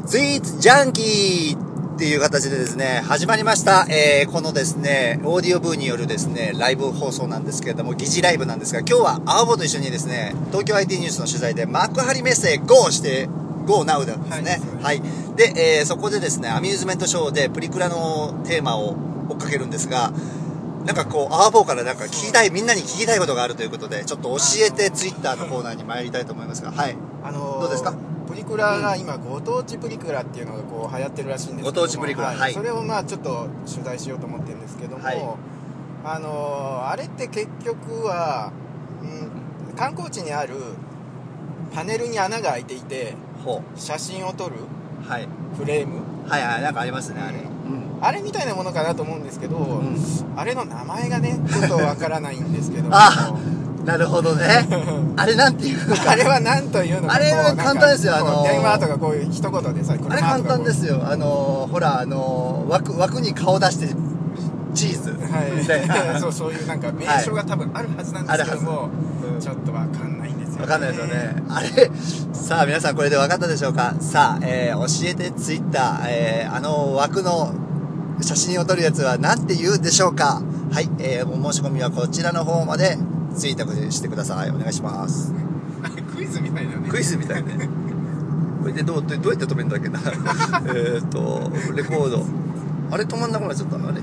スイーツジャンキーっていう形でですね、始まりました。このですね、オーディオブーによるですね、ライブ放送なんですけれども、疑似ライブなんですが、今日は青坊と一緒にですね、東京 IT ニュースの取材で幕張メッセへ GO して、GO Now なんですね。はい。で、そこでですね、アミューズメントショーでプリクラのテーマを追っかけるんですが、なんかこう、アワボーからなんかみんなに聞きたいことがあるということで、ちょっと教えてツイッターのコーナーに参りたいと思いますが、はい。どうですか？ プリクラが今、ご当地プリクラっていうのがこう流行ってるらしいんですけども、 ご当地プリクラ、はい。 それをまあちょっと取材しようと思ってるんですけども、 はい、 あれって結局は、観光地にあるパネルに穴が開いていて、写真を撮る、 はい、 フレーム、 はいはい、なんかありますね、 あれみたいなものかなと思うんですけど、あれの名前がねちょっとわからないんですけどもあ、なるほどね。あれなんていうのか。 あれはなんというのか。 あれは簡単ですよ。 電話とかこういう一言でさ、 あれ簡単ですよ。ほら、枠に顔出してチーズ、みたいな。 そういうなんか名称が多分あるはずなんですけども、ちょっとわかんないんですよね。 わかんないですよね。あれ、さあ皆さんこれでわかったでしょうか。さあ、教えてツイッター、枠の写真を撮るやつは何て言うでしょうか。はい、お申し込みはこちらの方までツイートしてください。お願いします。 クイズみたいだね。 クイズみたいね。これでどうやって止めるんだっけな。レコード。あれ止まんなくなっちゃったのあれ。